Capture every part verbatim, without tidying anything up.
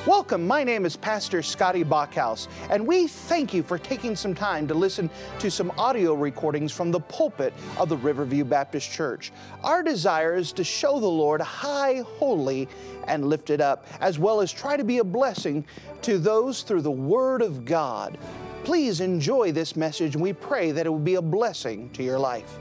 Welcome, my name is Pastor Scotty Bachhaus, and we thank you for taking some time to listen to some audio recordings from the pulpit of the Riverview Baptist Church. Our desire is to show the Lord high, holy, and lifted up, as well as try to be a blessing to those through the Word of God. Please enjoy this message, and we pray that it will be a blessing to your life.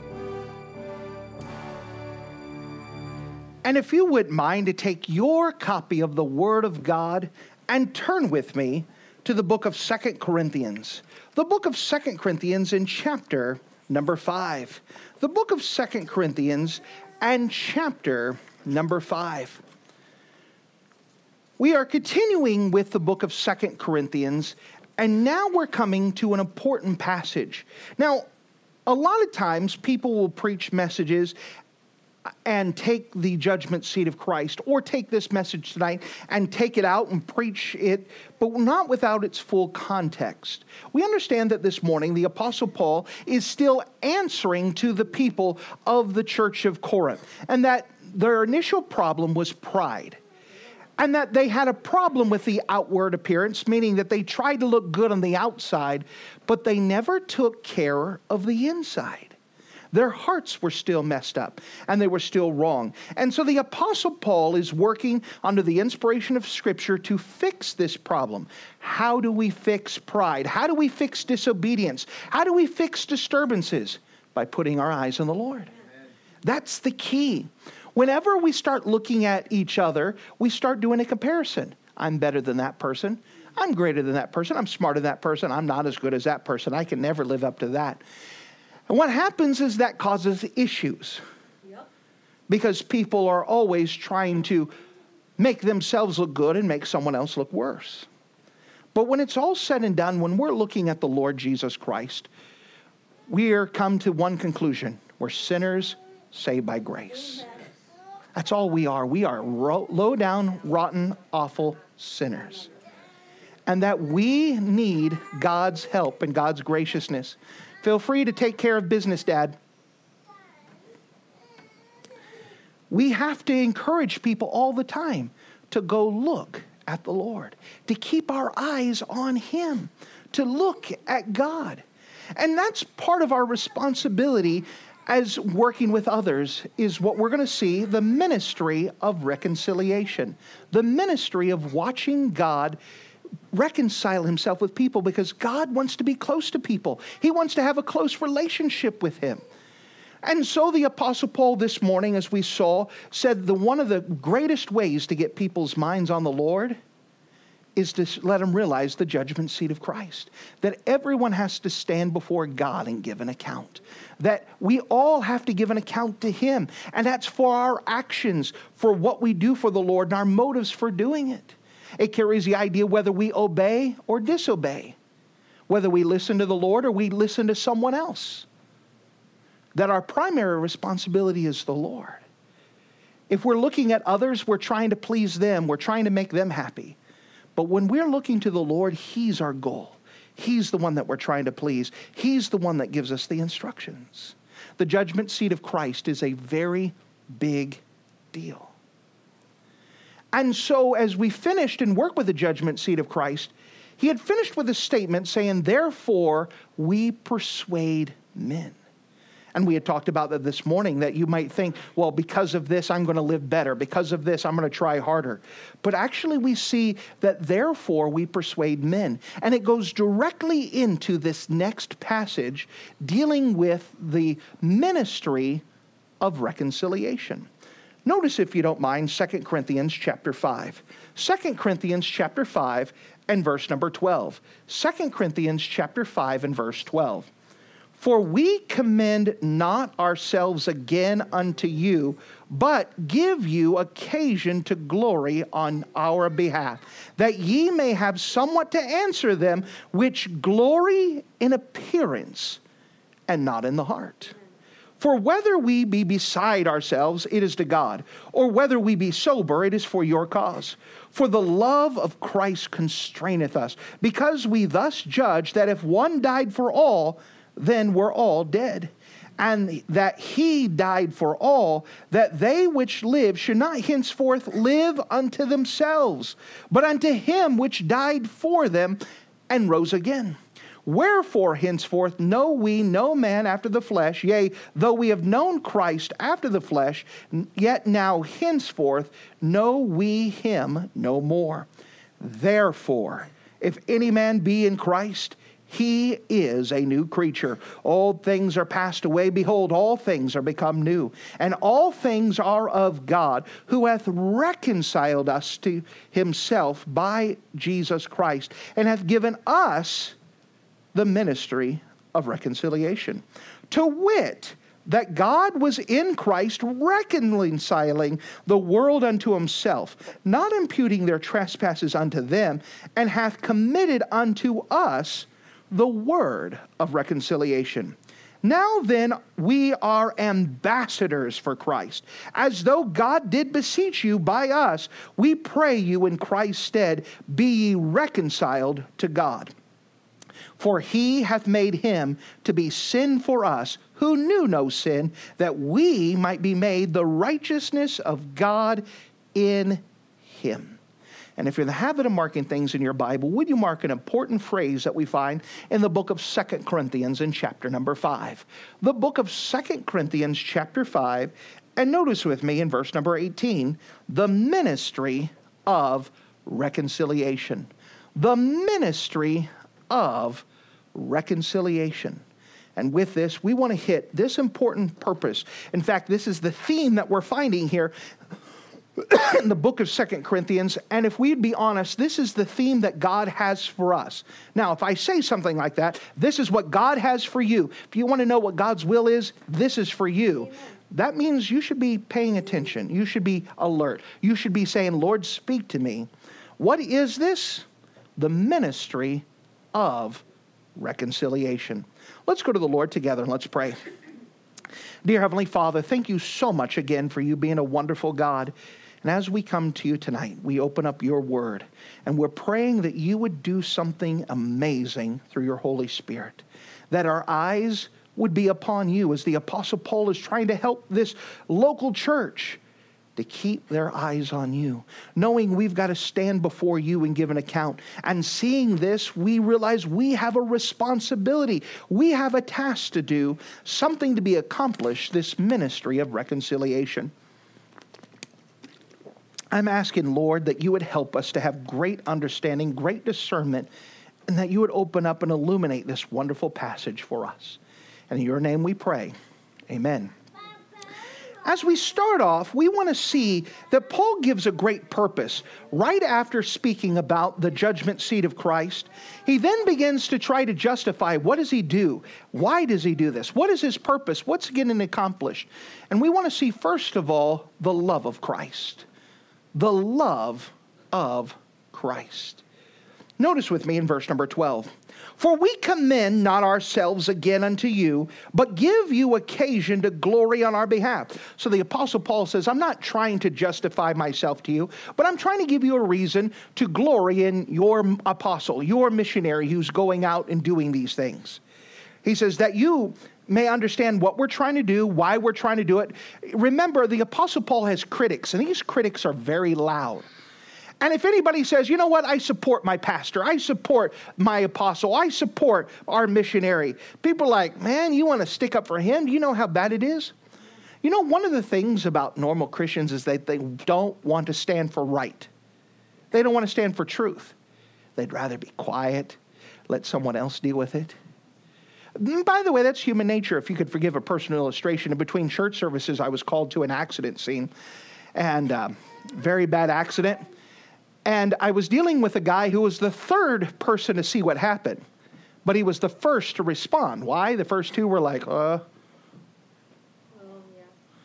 And if you wouldn't mind to take your copy of the Word of God and turn with me to the book of Second Corinthians. The book of Second Corinthians in chapter number five. The book of Second Corinthians and chapter number five. We are continuing with the book of Second Corinthians, and now we're coming to an important passage. Now, a lot of times people will preach messages and take the judgment seat of Christ, or take this message tonight and take it out and preach it, but not without its full context. We understand that this morning the Apostle Paul is still answering to the people of the church of Corinth, and that their initial problem was pride. And that they had a problem with the outward appearance, meaning that they tried to look good on the outside, but they never took care of the inside. Their hearts were still messed up, and they were still wrong. And so the Apostle Paul is working under the inspiration of Scripture to fix this problem. How do we fix pride? How do we fix disobedience? How do we fix disturbances? By putting our eyes on the Lord. Amen. That's the key. Whenever we start looking at each other, we start doing a comparison. I'm better than that person. I'm greater than that person. I'm smarter than that person. I'm not as good as that person. I can never live up to that. And what happens is that causes issues. Yep. Because people are always trying to make themselves look good and make someone else look worse. But when it's all said and done, when we're looking at the Lord Jesus Christ, we are come to one conclusion. We're sinners saved by grace. Amen. That's all we are. We are ro- low down, rotten, awful sinners. And that we need God's help and God's graciousness. Feel free to take care of business, Dad. We have to encourage people all the time to go look at the Lord, to keep our eyes on Him, to look at God. And that's part of our responsibility as working with others, is what we're going to see, the ministry of reconciliation, the ministry of watching God reconcile Himself with people, because God wants to be close to people. He wants to have a close relationship with Him. And so the Apostle Paul this morning, as we saw, said that one of the greatest ways to get people's minds on the Lord is to let them realize the judgment seat of Christ. That everyone has to stand before God and give an account. That we all have to give an account to Him. And that's for our actions, for what we do for the Lord, and our motives for doing it. It carries the idea whether we obey or disobey, whether we listen to the Lord or we listen to someone else. That our primary responsibility is the Lord. If we're looking at others, we're trying to please them. We're trying to make them happy. But when we're looking to the Lord, He's our goal. He's the one that we're trying to please. He's the one that gives us the instructions. The judgment seat of Christ is a very big deal. And so as we finished and worked with the judgment seat of Christ, He had finished with a statement saying, therefore we persuade men. And we had talked about that this morning, that you might think, well, because of this, I'm going to live better. Because of this, I'm going to try harder. But actually we see that therefore we persuade men. And it goes directly into this next passage dealing with the ministry of reconciliation. Notice, if you don't mind, Second Corinthians chapter five. Second Corinthians chapter five and verse number twelve. Second Corinthians chapter five and verse twelve. For we commend not ourselves again unto you, but give you occasion to glory on our behalf, that ye may have somewhat to answer them which glory in appearance and not in the heart. For whether we be beside ourselves, it is to God, or whether we be sober, it is for your cause. For the love of Christ constraineth us, because we thus judge that if one died for all, then we're all dead. and that he died for all, that they which live should not henceforth live unto themselves, but unto him which died for them and rose again. Wherefore henceforth know we no man after the flesh, yea, though we have known Christ after the flesh, yet now henceforth know we him no more. Therefore, if any man be in Christ, he is a new creature. Old things are passed away. Behold, all things are become new. And all things are of God, who hath reconciled us to himself by Jesus Christ, and hath given us the ministry of reconciliation. To wit, that God was in Christ reconciling the world unto himself, not imputing their trespasses unto them, and hath committed unto us the word of reconciliation. Now then, we are ambassadors for Christ, as though God did beseech you by us. We pray you in Christ's stead, be ye reconciled to God. For he hath made him to be sin for us, who knew no sin, that we might be made the righteousness of God in him. And if you're in the habit of marking things in your Bible, would you mark an important phrase that we find in the book of Second Corinthians in chapter number five? The book of Second Corinthians chapter five, and notice with me in verse number eighteen, the ministry of reconciliation. The ministry of reconciliation. And with this, we want to hit this important purpose. In fact, this is the theme that we're finding here in the book of Second Corinthians, and if we'd be honest, this is the theme that God has for us. Now, if I say something like that, this is what God has for you. If you want to know what God's will is, this is for you. Amen. That means you should be paying attention. You should be alert. You should be saying, Lord, speak to me. What is this? The ministry of reconciliation. Let's go to the Lord together and let's pray. Dear Heavenly Father, thank you so much again for you being a wonderful God. And as we come to you tonight, we open up your word, and we're praying that you would do something amazing through your Holy Spirit, that our eyes would be upon you as the Apostle Paul is trying to help this local church to keep their eyes on you, knowing we've got to stand before you and give an account. And seeing this, we realize we have a responsibility. We have a task to do, something to be accomplished, this ministry of reconciliation. I'm asking, Lord, that you would help us to have great understanding, great discernment, and that you would open up and illuminate this wonderful passage for us. And in your name we pray. Amen. As we start off, we want to see that Paul gives a great purpose. Right after speaking about the judgment seat of Christ, he then begins to try to justify, what does he do? Why does he do this? What is his purpose? What's getting accomplished? And we want to see, first of all, the love of Christ. The love of Christ. Notice with me in verse number twelve. For we commend not ourselves again unto you, but give you occasion to glory on our behalf. So the Apostle Paul says, I'm not trying to justify myself to you, but I'm trying to give you a reason to glory in your apostle, your missionary who's going out and doing these things. He says that you may understand what we're trying to do, why we're trying to do it. Remember, the Apostle Paul has critics, and these critics are very loud. And if anybody says, you know what, I support my pastor, I support my apostle, I support our missionary, people are like, man, you want to stick up for him? Do you know how bad it is? You know, one of the things about normal Christians is that they don't want to stand for right. They don't want to stand for truth. They'd rather be quiet, let someone else deal with it. And by the way, that's human nature. If you could forgive a personal illustration, in between church services, I was called to an accident scene, and uh, very bad accident. And I was dealing with a guy who was the third person to see what happened, but he was the first to respond. Why? The first two were like, uh. Oh, yeah.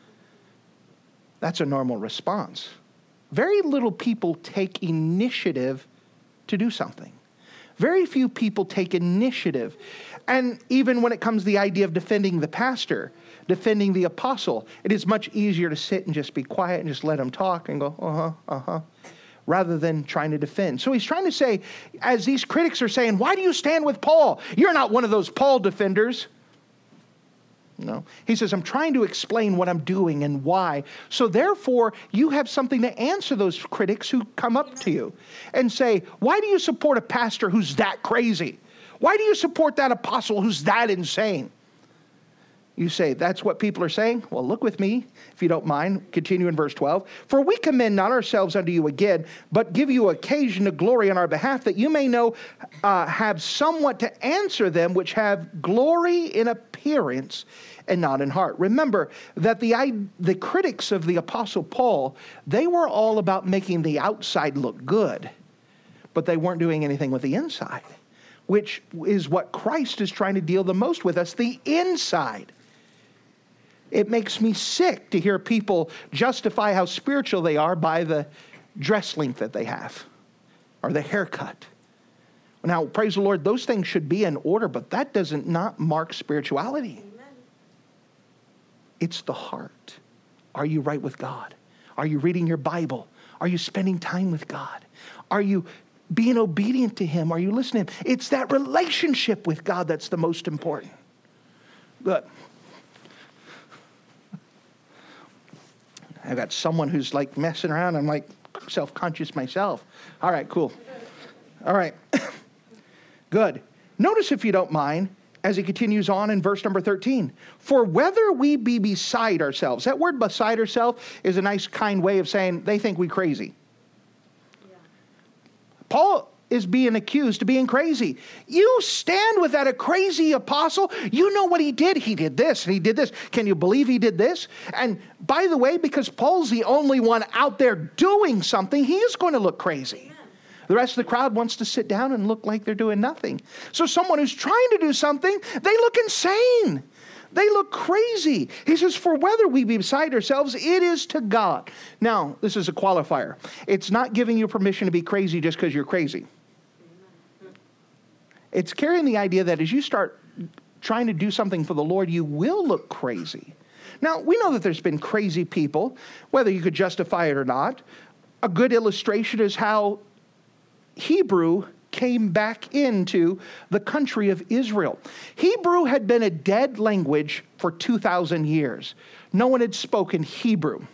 That's a normal response. Very little people take initiative to do something. Very few people take initiative. And even when it comes to the idea of defending the pastor, defending the apostle, it is much easier to sit and just be quiet and just let him talk and go, uh-huh, uh-huh. rather than trying to defend. So he's trying to say, as these critics are saying, why do you stand with Paul? You're not one of those Paul defenders. No. He says, I'm trying to explain what I'm doing and why. So therefore, you have something to answer those critics who come up to you and say, why do you support a pastor who's that crazy? Why do you support that apostle who's that insane? You say, that's what people are saying? Well, look with me, if you don't mind. Continue in verse twelve. For we commend not ourselves unto you again, but give you occasion to glory on our behalf, that you may know, uh, have somewhat to answer them which have glory in appearance and not in heart. Remember that the, the critics of the Apostle Paul, they were all about making the outside look good, but they weren't doing anything with the inside, which is what Christ is trying to deal the most with us, the inside. It makes me sick to hear people justify how spiritual they are by the dress length that they have or the haircut. Now, praise the Lord, those things should be in order, but that doesn't not mark spirituality. Amen. It's the heart. Are you right with God? Are you reading your Bible? Are you spending time with God? Are you being obedient to Him? Are you listening? It's that relationship with God that's the most important. Good. I've got someone who's like messing around. I'm like self-conscious myself. All right, cool. All right. Good. Notice, if you don't mind, as he continues on in verse number thirteen. For whether we be beside ourselves. That word beside ourselves is a nice, kind way of saying they think we crazy. Yeah. Paul is being accused of being crazy. You stand with that a crazy apostle. You know what he did. He did this and he did this. Can you believe he did this? And by the way, because Paul's the only one out there doing something, he is going to look crazy. Amen. The rest of the crowd wants to sit down and look like they're doing nothing. So someone who's trying to do something, they look insane. They look crazy. He says, for whether we be beside ourselves, it is to God. Now, this is a qualifier. It's not giving you permission to be crazy just because you're crazy. It's carrying the idea that as you start trying to do something for the Lord, you will look crazy. Now, we know that there's been crazy people, whether you could justify it or not. A good illustration is how Hebrew came back into the country of Israel. Hebrew had been a dead language for two thousand years. No one had spoken Hebrew.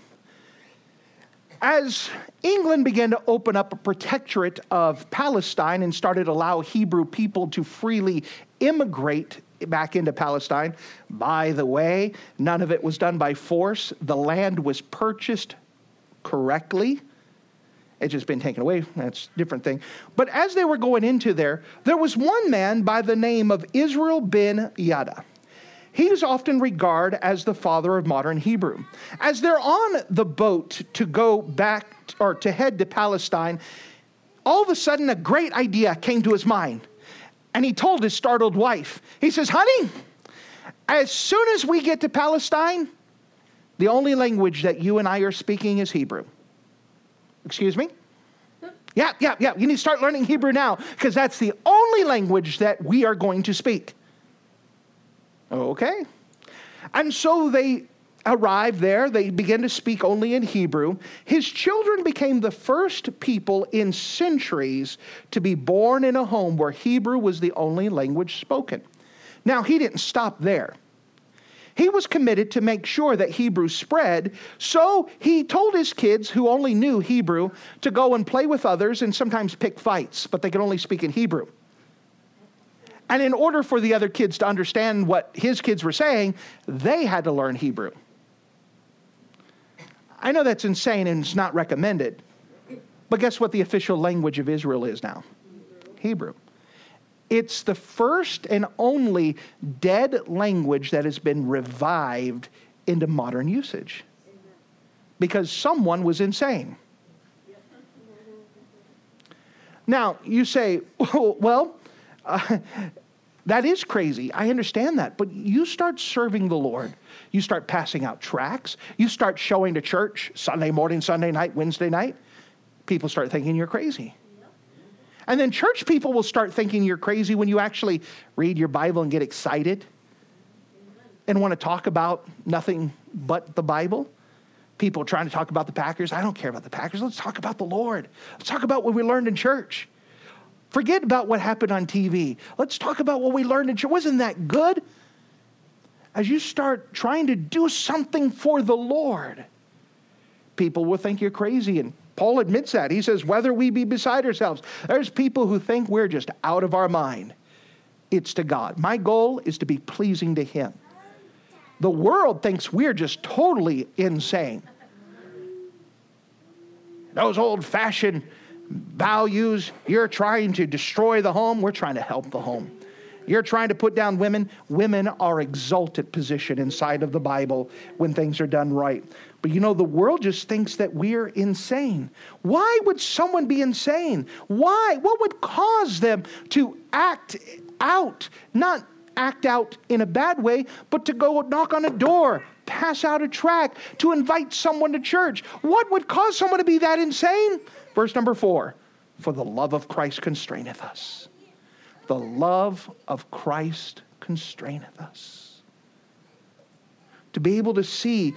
As England began to open up a protectorate of Palestine and started to allow Hebrew people to freely immigrate back into Palestine, by the way, none of it was done by force. The land was purchased correctly. It's just been taken away. That's a different thing. But as they were going into there, there was one man by the name of Israel ben Yada. He is often regarded as the father of modern Hebrew. As they're on the boat to go back or to head to Palestine, all of a sudden a great idea came to his mind. And he told his startled wife, he says, honey, as soon as we get to Palestine, the only language that you and I are speaking is Hebrew. Excuse me? Yeah, yeah, yeah. You need to start learning Hebrew now because that's the only language that we are going to speak. Okay. And so they arrived there. They began to speak only in Hebrew. His children became the first people in centuries to be born in a home where Hebrew was the only language spoken. Now, he didn't stop there. He was committed to make sure that Hebrew spread, so he told his kids who only knew Hebrew to go and play with others and sometimes pick fights, but they could only speak in Hebrew. And in order for the other kids to understand what his kids were saying, they had to learn Hebrew. I know that's insane and it's not recommended, but guess what the official language of Israel is now? Hebrew. It's the first and only dead language that has been revived into modern usage. Because someone was insane. Now, you say, well, uh, that is crazy. I understand that. But you start serving the Lord. You start passing out tracts. You start showing to church Sunday morning, Sunday night, Wednesday night. People start thinking you're crazy. And then church people will start thinking you're crazy when you actually read your Bible and get excited and want to talk about nothing but the Bible. People trying to talk about the Packers. I don't care about the Packers. Let's talk about the Lord. Let's talk about what we learned in church. Forget about what happened on T V. Let's talk about what we learned in church. Wasn't that good? as you start trying to do something for the Lord, people will think you're crazy. And Paul admits that. He says, whether we be beside ourselves. There's people who think we're just out of our mind. It's to God. My goal is to be pleasing to Him. The world thinks we're just totally insane. Those old-fashioned values, you're trying to destroy the home. We're trying to help the home. You're trying to put down women. Women are exalted position inside of the Bible when things are done right. But you know, the world just thinks that we're insane. Why would someone be insane? Why? What would cause them to act out? Not act out in a bad way, but to go knock on a door, pass out a tract, to invite someone to church. What would cause someone to be that insane? Verse number four, for the love of Christ constraineth us. The love of Christ constraineth us. To be able to see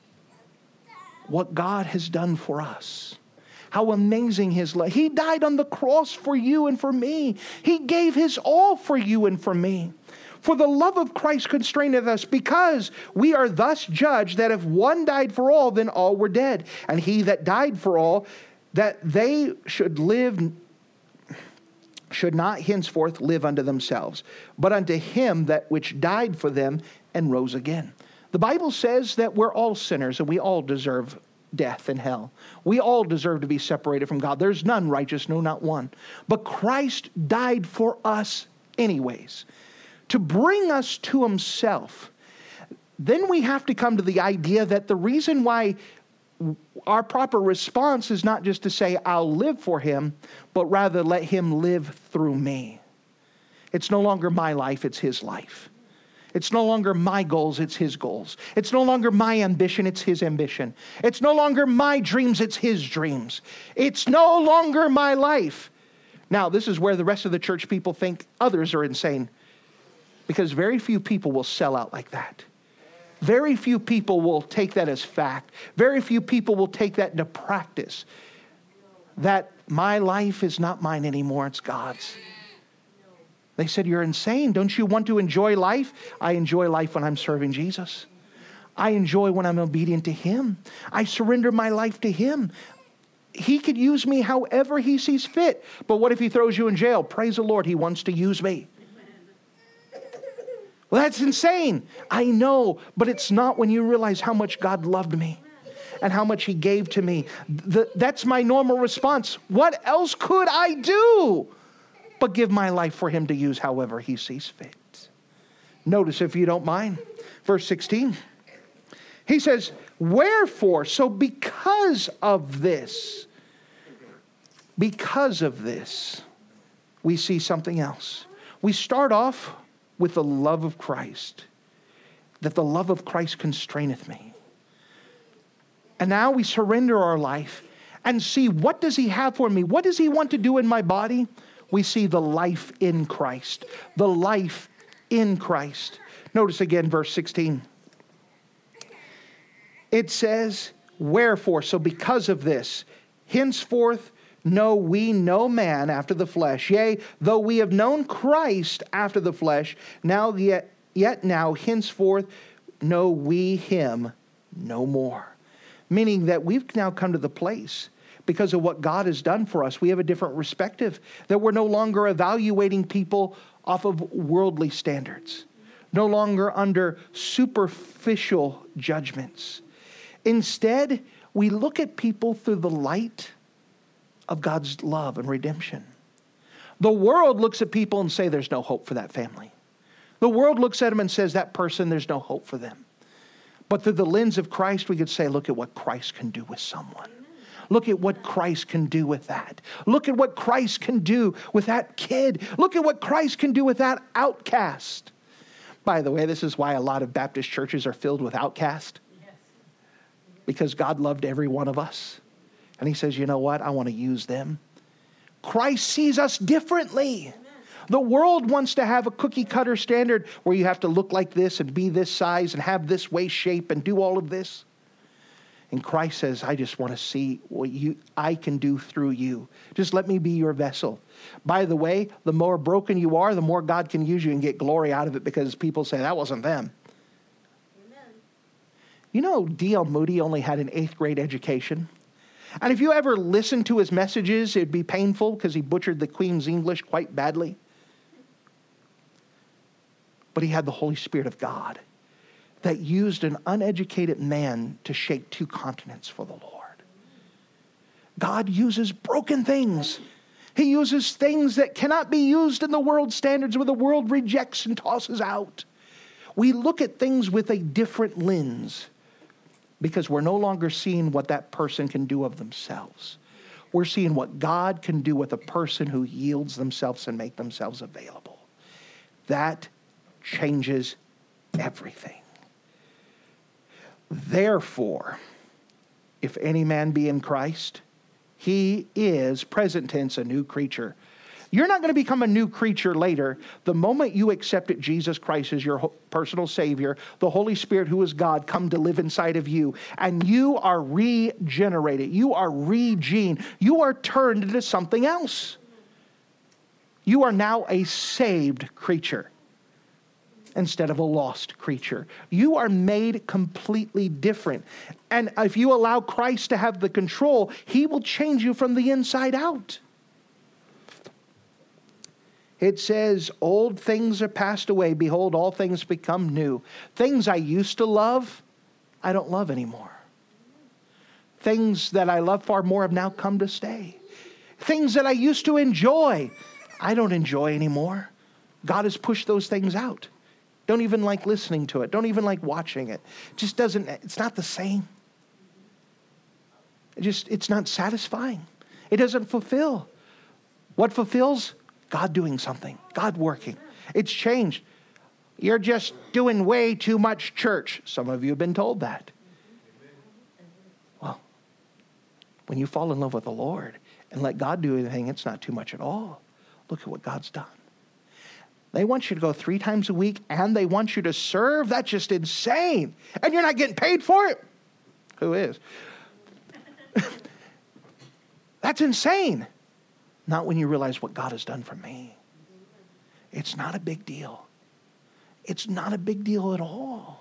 what God has done for us. How amazing His love. He died on the cross for you and for me. He gave His all for you and for me. For the love of Christ constraineth us, because we are thus judged that if one died for all, then all were dead. And He that died for all, that they should live, should not henceforth live unto themselves, but unto Him that which died for them and rose again. The Bible says that we're all sinners and we all deserve death and hell. We all deserve to be separated from God. There's none righteous, no, not one. But Christ died for us anyways, to bring us to Himself. Then we have to come to the idea that the reason why our proper response is not just to say, I'll live for Him, but rather let Him live through me. It's no longer my life, it's His life. It's no longer my goals, it's His goals. It's no longer my ambition, it's His ambition. It's no longer my dreams, it's His dreams. It's no longer my life. Now, this is where the rest of the church people think others are insane, because very few people will sell out like that. Very few people will take that as fact. Very few people will take that into practice. That my life is not mine anymore, it's God's. They said, you're insane. Don't you want to enjoy life? I enjoy life when I'm serving Jesus. I enjoy when I'm obedient to Him. I surrender my life to Him. He could use me however He sees fit. But what if He throws you in jail? Praise the Lord, He wants to use me. Well, that's insane. I know, but it's not when you realize how much God loved me and how much He gave to me. The, that's my normal response. What else could I do but give my life for Him to use however He sees fit? Notice, if you don't mind, verse sixteen. He says, wherefore, so because of this, because of this, we see something else. We start off with the love of Christ, that the love of Christ constraineth me. And now we surrender our life and see, what does He have for me? What does He want to do in my body? We see the life in Christ, the life in Christ. Notice again, verse sixteen. It says, wherefore, so because of this, henceforth know we no man after the flesh. Yea, though we have known Christ after the flesh, now yet, yet now henceforth know we Him no more. Meaning that we've now come to the place, because of what God has done for us, we have a different perspective, that we're no longer evaluating people off of worldly standards, no longer under superficial judgments. Instead, we look at people through the light of God's love and redemption. The world looks at people and say, there's no hope for that family. The world looks at them and says, that person, there's no hope for them. But through the lens of Christ, we could say, look at what Christ can do with someone. Look at what Christ can do with that. Look at what Christ can do with that kid. Look at what Christ can do with that outcast. By the way, this is why a lot of Baptist churches are filled with outcasts. Because God loved every one of us. And He says, you know what? I want to use them. Christ sees us differently. Amen. The world wants to have a cookie cutter standard where you have to look like this and be this size and have this waist shape and do all of this. And Christ says, I just want to see what you I can do through you. Just let me be your vessel. By the way, the more broken you are, the more God can use you and get glory out of it, because people say, that wasn't them. You know, D L Moody only had an eighth grade education. And if you ever listened to his messages, it'd be painful because he butchered the Queen's English quite badly. But he had the Holy Spirit of God that used an uneducated man to shake two continents for the Lord. God uses broken things. He uses things that cannot be used in the world standards, where the world rejects and tosses out. We look at things with a different lens because we're no longer seeing what that person can do of themselves. We're seeing what God can do with a person who yields themselves and make themselves available. That changes everything. Therefore, if any man be in Christ, he is, present tense, a new creature. You're not going to become a new creature later. The moment you accepted Jesus Christ as your personal Savior, the Holy Spirit, who is God, come to live inside of you, and you are regenerated. You are regened. You are turned into something else. You are now a saved creature instead of a lost creature. You are made completely different. And if you allow Christ to have the control, He will change you from the inside out. It says, old things are passed away. Behold, all things become new. Things I used to love, I don't love anymore. Things that I love far more have now come to stay. Things that I used to enjoy, I don't enjoy anymore. God has pushed those things out. Don't even like listening to it. Don't even like watching it. It just doesn't, it's not the same. It just, it's not satisfying. It doesn't fulfill. What fulfills? God doing something. God working. It's changed. You're just doing way too much church. Some of you have been told that. Well, when you fall in love with the Lord and let God do anything, it's not too much at all. Look at what God's done. They want you to go three times a week and they want you to serve. That's just insane. And you're not getting paid for it. Who is? That's insane. Not when you realize what God has done for me. It's not a big deal. It's not a big deal at all.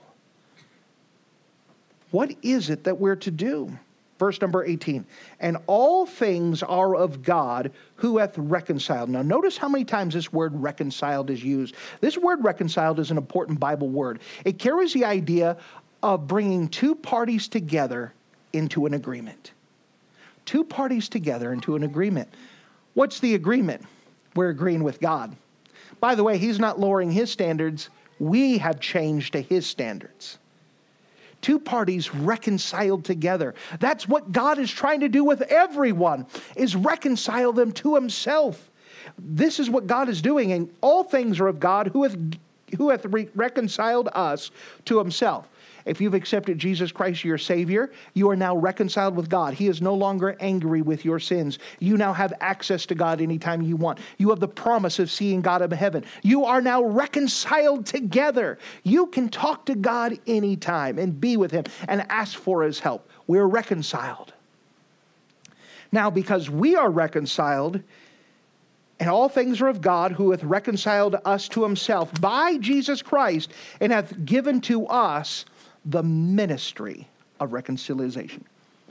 What is it that we're to do? Verse number eighteen. And all things are of God, who hath reconciled. Now notice how many times this word reconciled is used. This word reconciled is an important Bible word. It carries the idea of bringing two parties together into an agreement. Two parties together into an agreement. What's the agreement? We're agreeing with God. By the way, He's not lowering His standards. We have changed to His standards. Two parties reconciled together. That's what God is trying to do with everyone, is reconcile them to Himself. This is what God is doing, and all things are of God, who hath, who hath re- reconciled us to Himself. If you've accepted Jesus Christ, your Savior, you are now reconciled with God. He is no longer angry with your sins. You now have access to God anytime you want. You have the promise of seeing God in heaven. You are now reconciled together. You can talk to God anytime and be with Him and ask for His help. We're reconciled. Now, because we are reconciled, and all things are of God, who hath reconciled us to Himself by Jesus Christ, and hath given to us the ministry of reconciliation.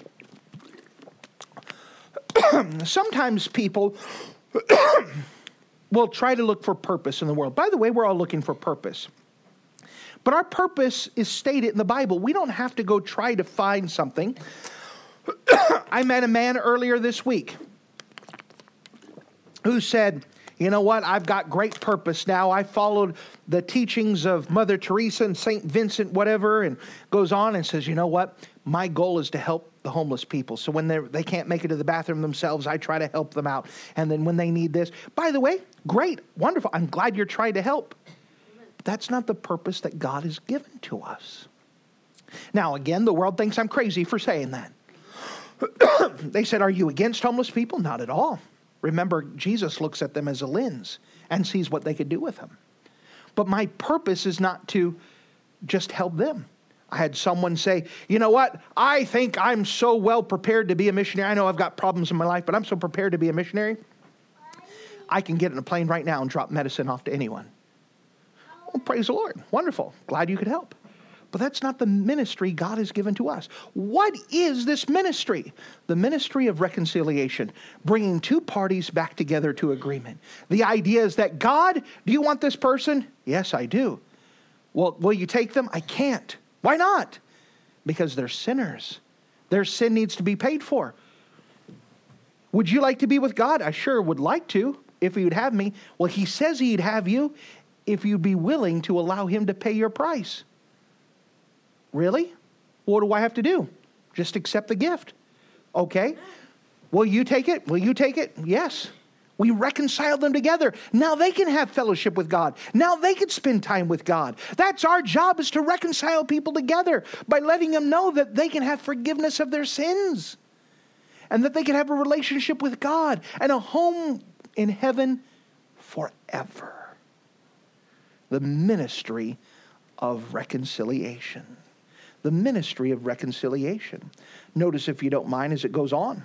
Sometimes people will try to look for purpose in the world. By the way, we're all looking for purpose. But our purpose is stated in the Bible. We don't have to go try to find something. I met a man earlier this week who said, you know what, I've got great purpose now. I followed the teachings of Mother Teresa and Saint Vincent, whatever, and goes on and says, you know what, my goal is to help the homeless people. So when they they can't make it to the bathroom themselves, I try to help them out. And then when they need this, by the way, great, wonderful. I'm glad you're trying to help. But that's not the purpose that God has given to us. Now, again, the world thinks I'm crazy for saying that. They said, are you against homeless people? Not at all. Remember, Jesus looks at them as a lens and sees what they could do with them. But my purpose is not to just help them. I had someone say, you know what? I think I'm so well prepared to be a missionary. I know I've got problems in my life, but I'm so prepared to be a missionary. I can get in a plane right now and drop medicine off to anyone. Well, praise the Lord. Wonderful. Glad you could help. But that's not the ministry God has given to us. What is this ministry? The ministry of reconciliation, bringing two parties back together to agreement. The idea is that, God, do you want this person? Yes, I do. Well, will you take them? I can't. Why not? Because they're sinners. Their sin needs to be paid for. Would you like to be with God? I sure would like to, if he would have me. Well, he says he'd have you if you'd be willing to allow him to pay your price. Really? What do I have to do? Just accept the gift. Okay. Will you take it? Will you take it? Yes. We reconciled them together. Now they can have fellowship with God. Now they can spend time with God. That's our job, is to reconcile people together by letting them know that they can have forgiveness of their sins and that they can have a relationship with God and a home in heaven forever. The ministry of reconciliation. The ministry of reconciliation. Notice, if you don't mind, as it goes on,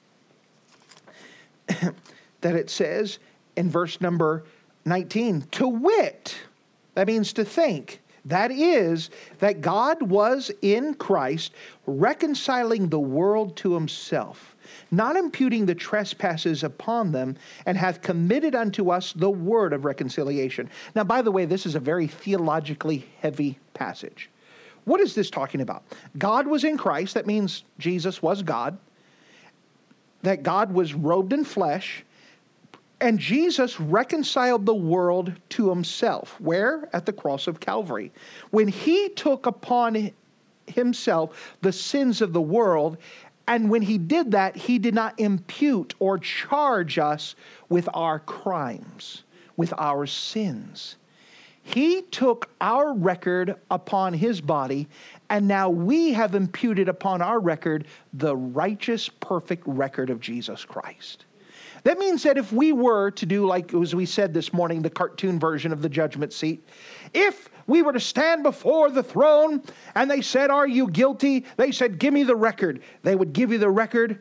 that it says in verse number nineteen, to wit, that means to think, that is, that God was in Christ reconciling the world to himself, not imputing the trespasses upon them, and hath committed unto us the word of reconciliation. Now, by the way, this is a very theologically heavy passage. What is this talking about? God was in Christ. That means Jesus was God. That God was robed in flesh. And Jesus reconciled the world to himself. Where? At the cross of Calvary. When he took upon himself the sins of the world, and when he did that, he did not impute or charge us with our crimes, with our sins. He took our record upon his body, and now we have imputed upon our record the righteous, perfect record of Jesus Christ. That means that if we were to do, like as we said this morning, the cartoon version of the judgment seat, if we were to stand before the throne and they said, are you guilty? They said, give me the record. They would give you the record.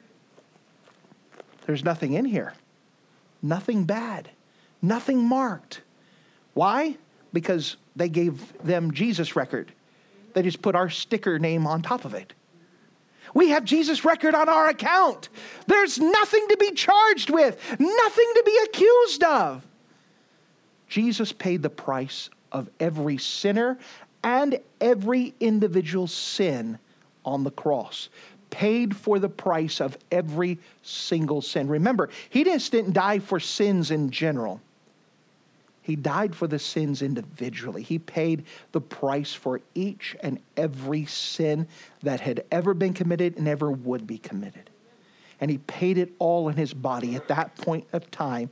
There's nothing in here. Nothing bad. Nothing marked. Why? Because they gave them Jesus' record. They just put our sticker name on top of it. We have Jesus' record on our account. There's nothing to be charged with, nothing to be accused of. Jesus paid the price of every sinner and every individual sin on the cross. Paid for the price of every single sin. Remember, he just didn't die for sins in general. He died for the sins individually. He paid the price for each and every sin that had ever been committed and ever would be committed. And he paid it all in his body. At that point of time,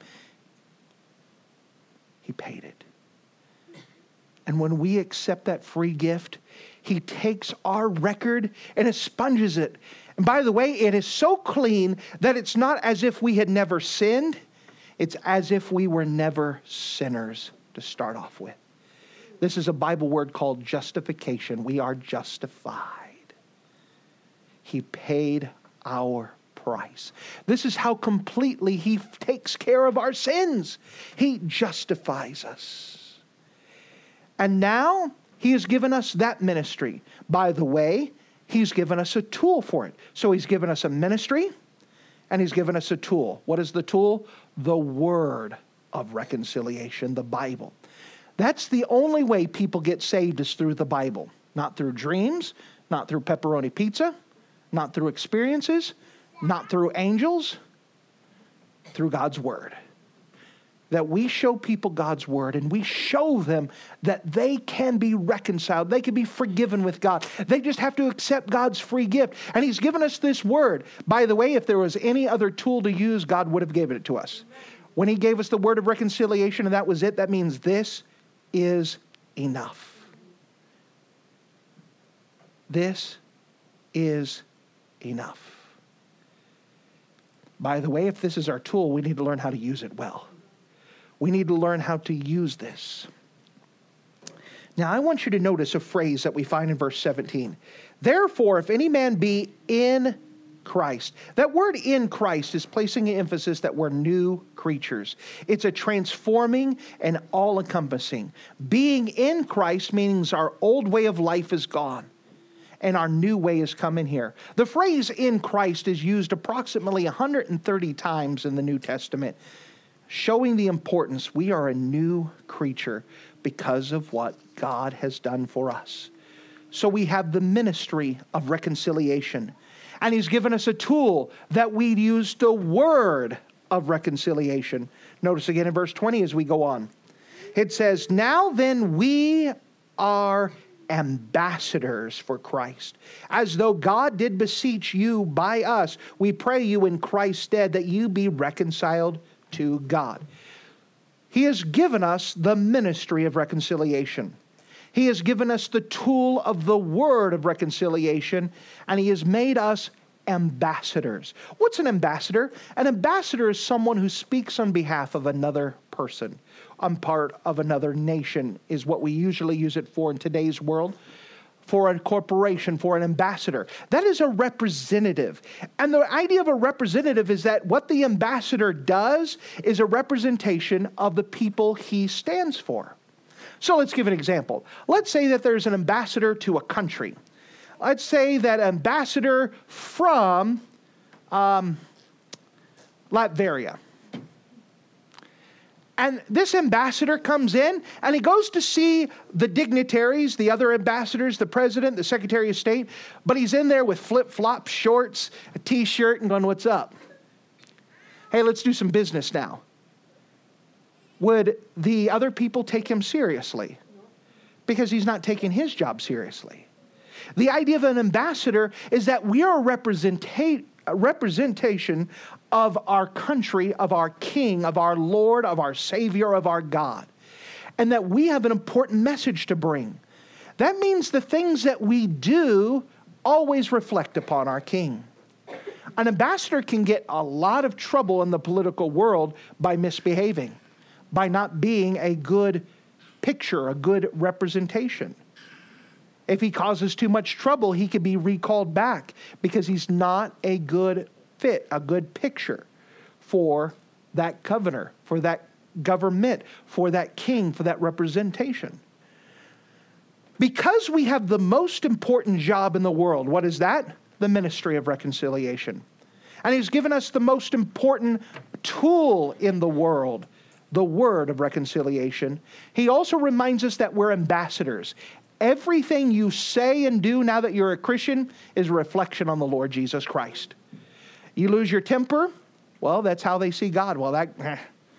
he paid it. And when we accept that free gift, he takes our record and expunges it. And by the way, it is so clean that it's not as if we had never sinned. It's as if we were never sinners to start off with. This is a Bible word called justification. We are justified. He paid our price. This is how completely he takes care of our sins. He justifies us. And now he has given us that ministry. By the way, he's given us a tool for it. So he's given us a ministry and he's given us a tool. What is the tool? The word of reconciliation, the Bible. That's the only way people get saved, is through the Bible. Not through dreams, not through pepperoni pizza, not through experiences, not through angels, through God's word. That we show people God's word and we show them that they can be reconciled. They can be forgiven with God. They just have to accept God's free gift. And he's given us this word. By the way, if there was any other tool to use, God would have given it to us. When he gave us the word of reconciliation and that was it, that means this is enough. This is enough. By the way, if this is our tool, we need to learn how to use it well. We need to learn how to use this. Now, I want you to notice a phrase that we find in verse seventeen. Therefore, if any man be in Christ. That word in Christ is placing an emphasis that we're new creatures. It's a transforming and all-encompassing. Being in Christ means our old way of life is gone and our new way is coming here. The phrase in Christ is used approximately one hundred thirty times in the New Testament, showing the importance we are a new creature because of what God has done for us. So we have the ministry of reconciliation. And he's given us a tool that we use the word of reconciliation. Notice again in verse twenty as we go on. It says, now then we are ambassadors for Christ. As though God did beseech you by us, we pray you in Christ's stead that you be reconciled to God. He has given us the ministry of reconciliation. He has given us the tool of the word of reconciliation, and he has made us ambassadors. What's an ambassador? An ambassador is someone who speaks on behalf of another person. On part of another nation is what we usually use it for in today's world. For a corporation, for an ambassador. That is a representative. And the idea of a representative is that what the ambassador does is a representation of the people he stands for. So let's give an example. Let's say that there's an ambassador to a country. Let's say that ambassador from um, Latveria. And this ambassador comes in and he goes to see the dignitaries, the other ambassadors, the president, the secretary of state, but he's in there with flip-flop shorts, a t-shirt, and going, what's up? Hey, let's do some business now. Would the other people take him seriously? Because he's not taking his job seriously. The idea of an ambassador is that we are a, representa- a representation of our country, of our King, of our Lord, of our Savior, of our God. And that we have an important message to bring. That means the things that we do always reflect upon our King. An ambassador can get a lot of trouble in the political world by misbehaving, by not being a good picture, a good representation. If he causes too much trouble, he could be recalled back because he's not a good fit, a good picture for that governor, for that government, for that king, for that representation. Because we have the most important job in the world, what is that? The ministry of reconciliation. And he's given us the most important tool in the world, the word of reconciliation. He also reminds us that we're ambassadors. Everything you say and do now that you're a Christian is a reflection on the Lord Jesus Christ. You lose your temper, well, that's how they see God. Well, that eh.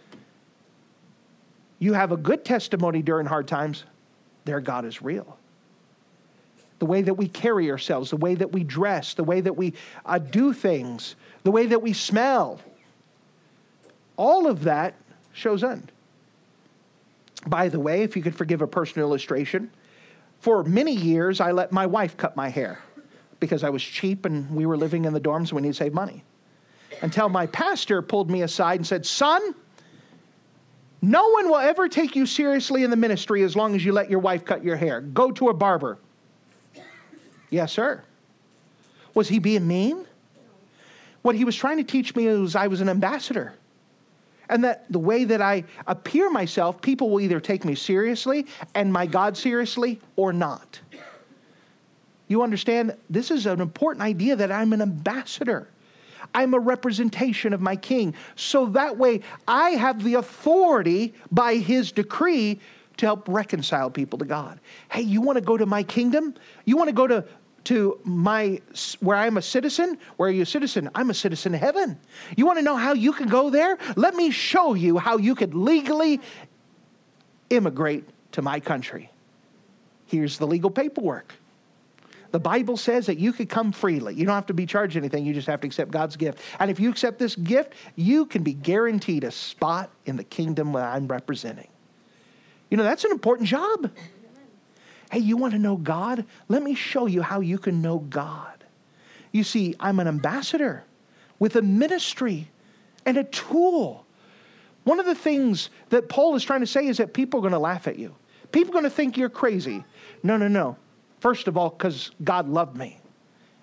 You have a good testimony during hard times, their God is real. The way that we carry ourselves, the way that we dress, the way that we uh, do things, the way that we smell, all of that shows end. By the way, if you could forgive a personal illustration, for many years I let my wife cut my hair because I was cheap and we were living in the dorms and we needed to save money. Until my pastor pulled me aside and said, son, no one will ever take you seriously in the ministry as long as you let your wife cut your hair. Go to a barber. Yes, sir. Was he being mean? What he was trying to teach me was I was an ambassador. And that the way that I appear myself, people will either take me seriously and my God seriously or not. You understand? This is an important idea that I'm an ambassador. I'm a representation of my King. So that way I have the authority by his decree to help reconcile people to God. Hey, you want to go to my kingdom? You want to go to to my, where I'm a citizen? Where are you a citizen? I'm a citizen of heaven. You want to know how you can go there? Let me show you how you could legally immigrate to my country. Here's the legal paperwork. The Bible says that you could come freely. You don't have to be charged anything. You just have to accept God's gift. And if you accept this gift, you can be guaranteed a spot in the kingdom that I'm representing. You know, that's an important job. Hey, you want to know God? Let me show you how you can know God. You see, I'm an ambassador with a ministry and a tool. One of the things that Paul is trying to say is that people are going to laugh at you. People are going to think you're crazy. No, no, no. First of all, because God loved me.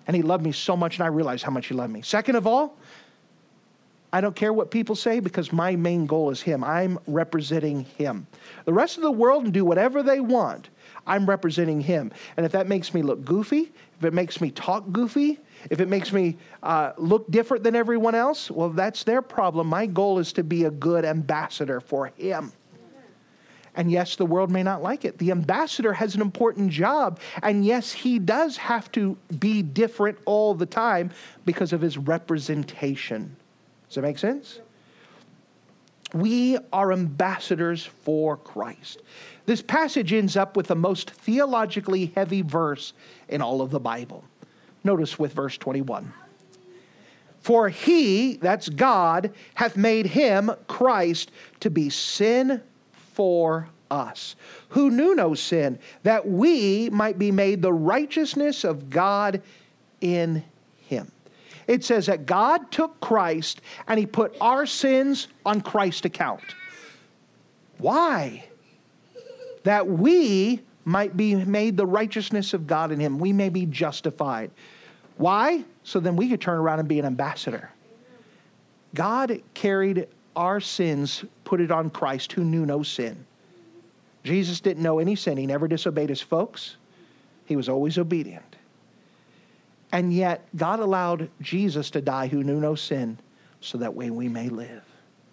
And he loved me so much, and I realized how much he loved me. Second of all, I don't care what people say because my main goal is him. I'm representing him. The rest of the world can do whatever they want. I'm representing him. And if that makes me look goofy, if it makes me talk goofy, if it makes me uh, look different than everyone else, well, that's their problem. My goal is to be a good ambassador for him. And yes, the world may not like it. The ambassador has an important job. And yes, he does have to be different all the time because of his representation. Does that make sense? We are ambassadors for Christ. This passage ends up with the most theologically heavy verse in all of the Bible. Notice with verse twenty-one. For he, that's God, hath made him, Christ, to be sin for us, who knew no sin, that we might be made the righteousness of God in him. It says that God took Christ and he put our sins on Christ's account. Why? That we might be made the righteousness of God in him. We may be justified. Why? So then we could turn around and be an ambassador. God carried our sins, put it on Christ who knew no sin. Jesus didn't know any sin. He never disobeyed his folks. He was always obedient. And yet, God allowed Jesus to die who knew no sin, so that way we may live.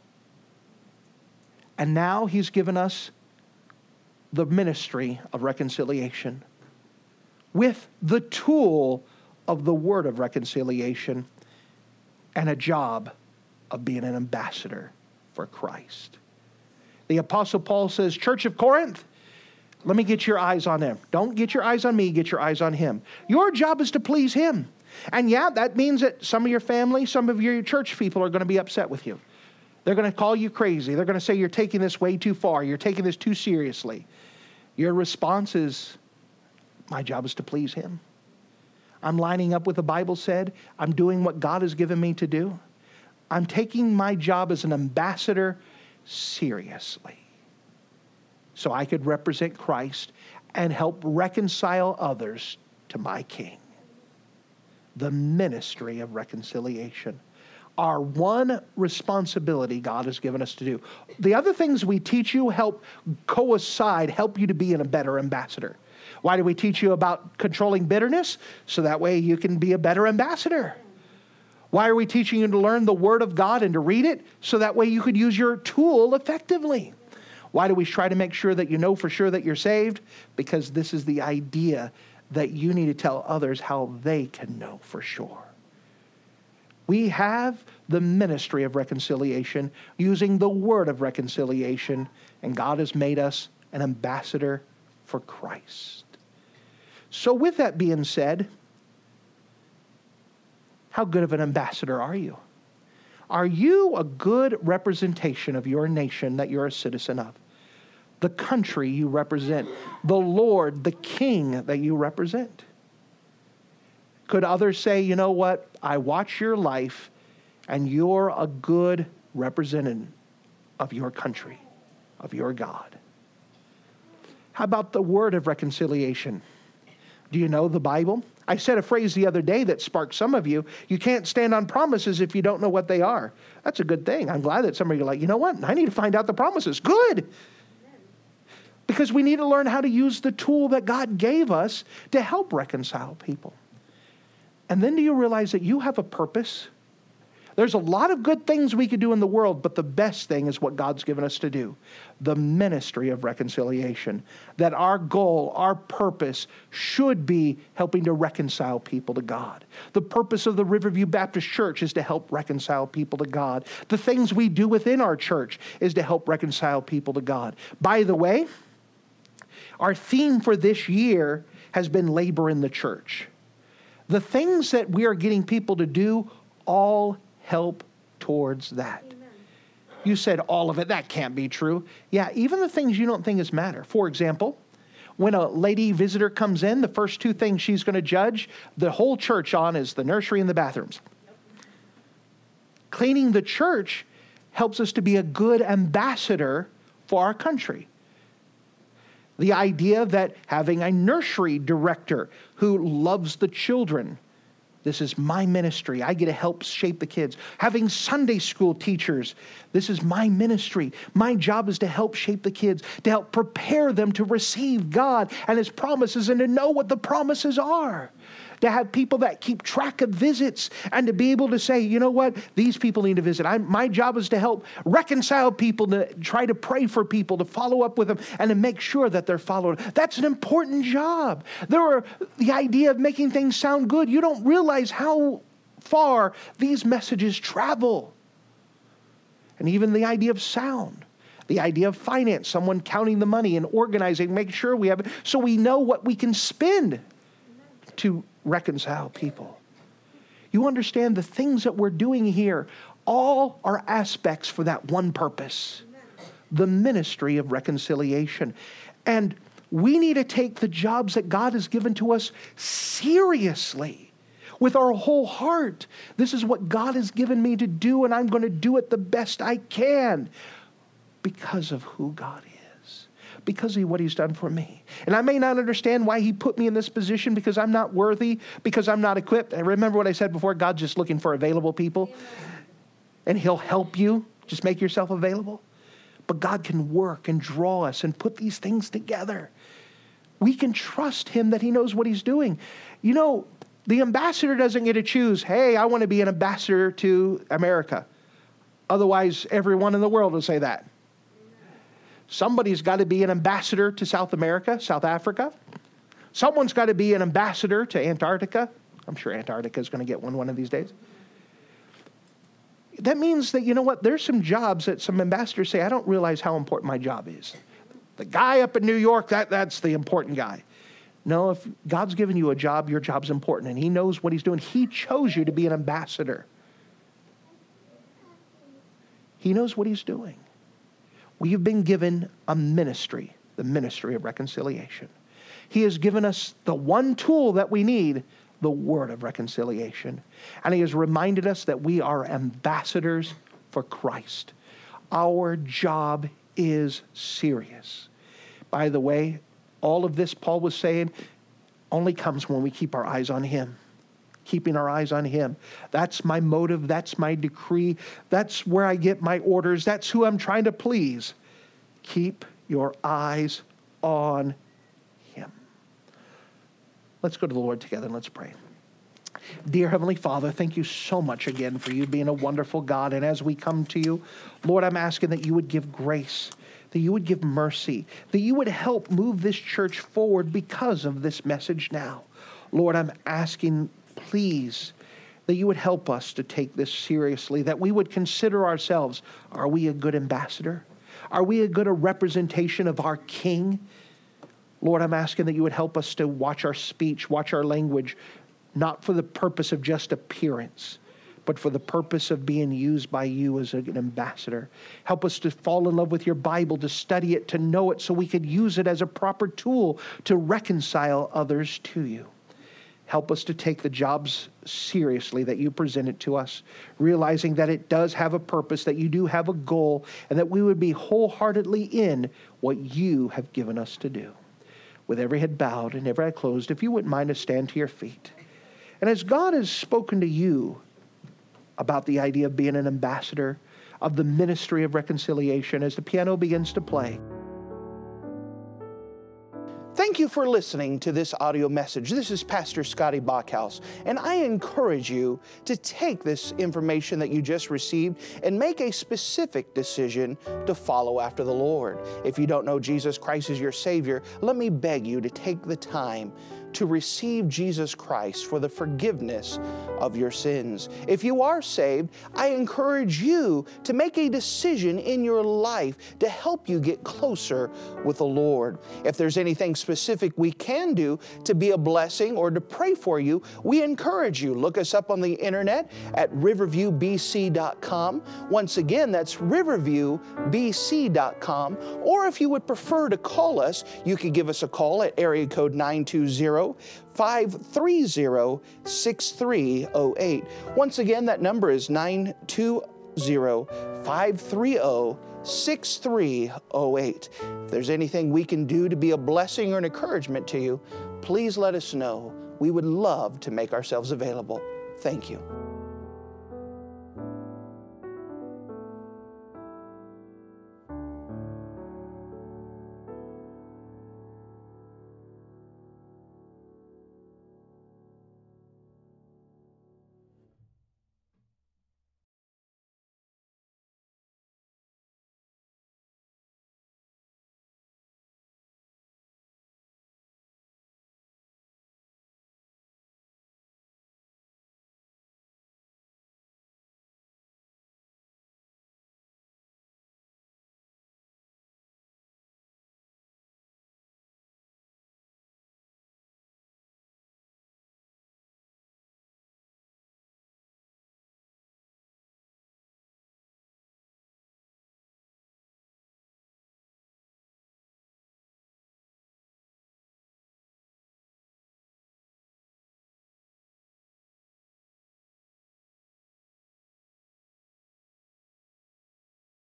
And now he's given us the ministry of reconciliation with the tool of the word of reconciliation and a job of being an ambassador for Christ. The Apostle Paul says, Church of Corinth, let me get your eyes on him. Don't get your eyes on me, get your eyes on him. Your job is to please him. And yeah, that means that some of your family, some of your church people are going to be upset with you. They're going to call you crazy. They're going to say you're taking this way too far. You're taking this too seriously. Your response is, my job is to please him. I'm lining up what the Bible said. I'm doing what God has given me to do. I'm taking my job as an ambassador seriously, so I could represent Christ and help reconcile others to my King. The ministry of reconciliation. Our one responsibility God has given us to do. The other things we teach you help coincide, help you to be a better ambassador. Why do we teach you about controlling bitterness? So that way you can be a better ambassador. Why are we teaching you to learn the Word of God and to read it? So that way you could use your tool effectively. Why do we try to make sure that you know for sure that you're saved? Because this is the idea that you need to tell others how they can know for sure. We have the ministry of reconciliation using the word of reconciliation, and God has made us an ambassador for Christ. So with that being said, how good of an ambassador are you? Are you a good representation of your nation that you're a citizen of? The country you represent, the Lord, the King that you represent. Could others say, you know what, I watch your life and you're a good representative of your country, of your God? How about the word of reconciliation? Do you know the Bible? I said a phrase the other day that sparked some of you. You can't stand on promises if you don't know what they are. That's a good thing. I'm glad that some of you are like, you know what, I need to find out the promises. Good. Because we need to learn how to use the tool that God gave us to help reconcile people. And then do you realize that you have a purpose? There's a lot of good things we could do in the world, but the best thing is what God's given us to do. The ministry of reconciliation. That our goal, our purpose should be helping to reconcile people to God. The purpose of the Riverview Baptist Church is to help reconcile people to God. The things we do within our church is to help reconcile people to God. By the way, our theme for this year has been labor in the church. The things that we are getting people to do all help towards that. Amen. You said all of it. That can't be true. Yeah, even the things you don't think is matter. For example, when a lady visitor comes in, the first two things she's going to judge the whole church on is the nursery and the bathrooms. Cleaning the church helps us to be a good ambassador for our country. The idea that having a nursery director who loves the children This is my ministry. I get to help shape the kids. Having Sunday school teachers, this is my ministry. My job is to help shape the kids, to help prepare them to receive God and His promises and to know what the promises are. To have people that keep track of visits and to be able to say, you know what, these people need to visit. I, my job is to help reconcile people, to try to pray for people, to follow up with them, and to make sure that they're followed. That's an important job. There are the idea of making things sound good. You don't realize how far these messages travel. And even the idea of sound. The idea of finance, someone counting the money and organizing, making sure we have it so we know what we can spend to reconcile people. You understand the things that we're doing here all are aspects for that one purpose, the ministry of reconciliation. And we need to take the jobs that God has given to us seriously with our whole heart. This is what God has given me to do, and I'm going to do it the best I can because of who God is. Because of what He's done for me. And I may not understand why He put me in this position, because I'm not worthy, because I'm not equipped. And remember what I said before, God's just looking for available people. And He'll help you. Just make yourself available. But God can work and draw us and put these things together. We can trust Him that He knows what He's doing. You know, the ambassador doesn't get to choose, hey, I want to be an ambassador to America. Otherwise, everyone in the world will say that. Somebody's got to be an ambassador to South America, South Africa. Someone's got to be an ambassador to Antarctica. I'm sure Antarctica is going to get one one of these days. That means that, you know what, there's some jobs that some ambassadors say, I don't realize how important my job is. The guy up in New York, that, that's the important guy. No, if God's given you a job, your job's important, and He knows what He's doing. He chose you to be an ambassador. He knows what He's doing. We have been given a ministry, the ministry of reconciliation. He has given us the one tool that we need, the word of reconciliation. And He has reminded us that we are ambassadors for Christ. Our job is serious. By the way, all of this, Paul was saying, only comes when we keep our eyes on Him. Keeping our eyes on Him. That's my motive. That's my decree. That's where I get my orders. That's who I'm trying to please. Keep your eyes on Him. Let's go to the Lord together and let's pray. Dear Heavenly Father, thank you so much again for you being a wonderful God. And as we come to you, Lord, I'm asking that you would give grace, that you would give mercy, that you would help move this church forward because of this message now. Lord, I'm asking, please, that you would help us to take this seriously, that we would consider ourselves, are we a good ambassador? Are we a good a representation of our King? Lord, I'm asking that you would help us to watch our speech, watch our language, not for the purpose of just appearance, but for the purpose of being used by you as an ambassador. Help us to fall in love with your Bible, to study it, to know it, so we could use it as a proper tool to reconcile others to you. Help us to take the jobs seriously that you presented to us, realizing that it does have a purpose, that you do have a goal, and that we would be wholeheartedly in what you have given us to do. With every head bowed and every eye closed, if you wouldn't mind to stand to your feet. And as God has spoken to you about the idea of being an ambassador of the ministry of reconciliation, as the piano begins to play, thank you for listening to this audio message. This is Pastor Scotty Bachhaus, and I encourage you to take this information that you just received and make a specific decision to follow after the Lord. If you don't know Jesus Christ as your Savior, let me beg you to take the time to receive Jesus Christ for the forgiveness of your sins. If you are saved, I encourage you to make a decision in your life to help you get closer with the Lord. If there's anything specific we can do to be a blessing or to pray for you, we encourage you. Look us up on the internet at riverview b c dot com. Once again, that's riverview b c dot com. Or if you would prefer to call us, you could give us a call at area code nine two zero, five three zero, six three zero eight. Once again, that number is nine two zero, five three zero, six three zero eight. If there's anything we can do to be a blessing or an encouragement to you, please let us know. we would love to make ourselves available. Thank you.